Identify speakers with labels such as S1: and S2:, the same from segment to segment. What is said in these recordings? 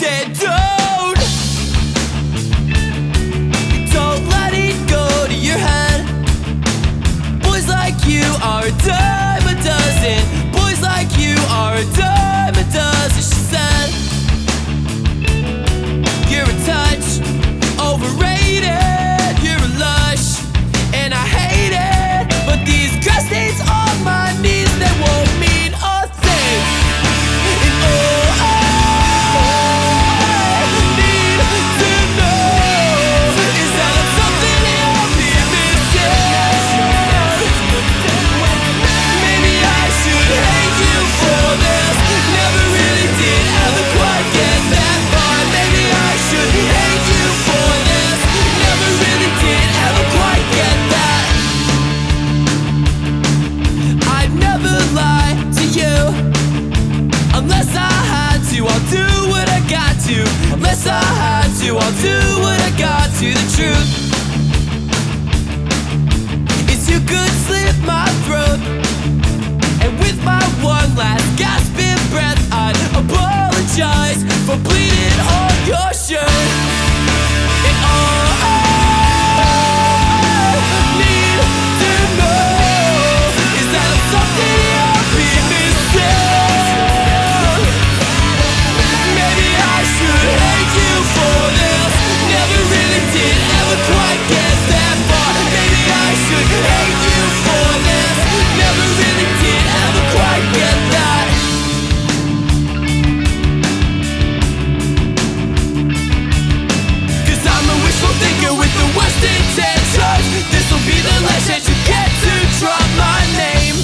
S1: said don't let it go to your head. Boys like you are a dime a dozen. Boys like you are a dime a dozen. She said you're a touch overrated. You're a lush and I hate it, but these grass stains on my knees, they won't mean a thing. And oh, I need to know is that I'm something you'll be missing. Maybe I should hate you for this. Never really did ever quite get that far. Maybe I should hate you for this. Never really did ever quite get that. I'd never lie to you unless I had to. I'll do what I got to. Unless I had to, I'll do what I got to. The truth is you could slit my throat, and with my one last gasping breath I'd apologize for bleeding on your shirt. And all I need to know is that I'm something you'll be missing. Maybe I should hate you for this. Never really did ever quite get that far. Maybe I should hate you for this. Never really did ever quite get that. 'Cause I'm a wishful thinker with the worst intentions. This'll be the last chance you get to drop my name.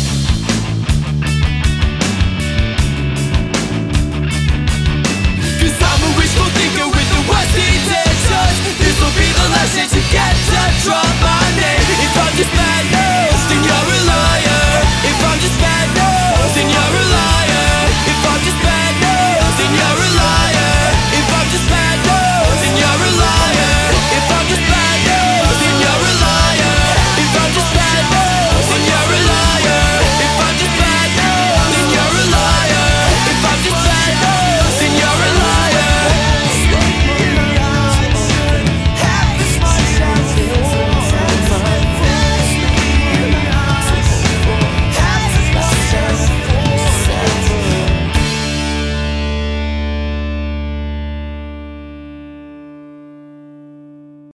S1: 'Cause I'm a wishful thinker with the worst intentions. This'll be the last chance you get to drop my